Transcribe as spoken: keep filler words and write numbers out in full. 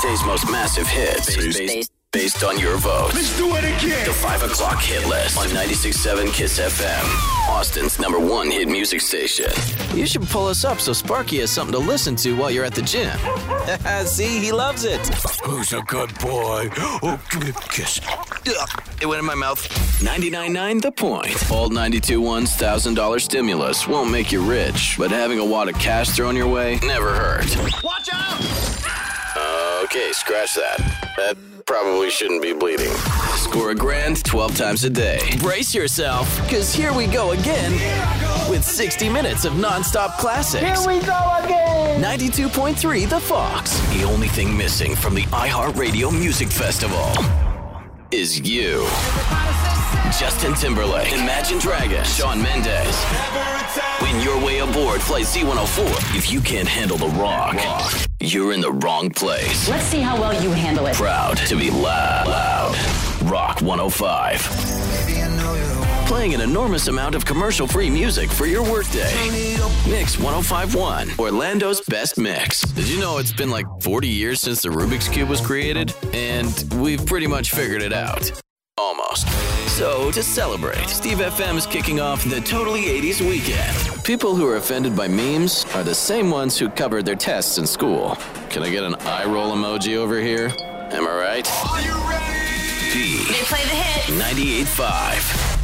Today's most massive hits. Based, based, based on your vote. Let's do it again. The five o'clock hit list on ninety-six point seven Kiss F M. Austin's number one hit music station. You should pull us up so Sparky has something to listen to while you're at the gym. See, he loves it. Who's a good boy? Oh, give me a kiss. It went in my mouth. ninety-nine point nine The Point. Old ninety-two point one's one thousand dollars stimulus won't make you rich, but having a wad of cash thrown your way never hurt. Watch out! Okay, scratch that. That probably shouldn't be bleeding. Score a grand twelve times a day. Brace yourself, because here we go again with sixty minutes of nonstop classics. Here we go again. ninety-two point three The Fox. The only thing missing from the iHeartRadio Music Festival is you. Justin Timberlake, Imagine Dragons, Shawn Mendes. Win your way aboard Flight Z one oh four. If you can't handle the rock, you're in the wrong place. Let's see how well you handle it. Proud to be loud. Loud. Rock one oh five. Playing an enormous amount of commercial-free music for your workday. Mix one oh five point one, Orlando's best mix. Did you know it's been like forty years since the Rubik's Cube was created? And we've pretty much figured it out. Almost. So, to celebrate, Steve F M is kicking off the Totally eighties Weekend. People who are offended by memes are the same ones who covered their tests in school. Can I get an eye roll emoji over here? Am I right? Are you ready? B. They play the hit. ninety-eight point five.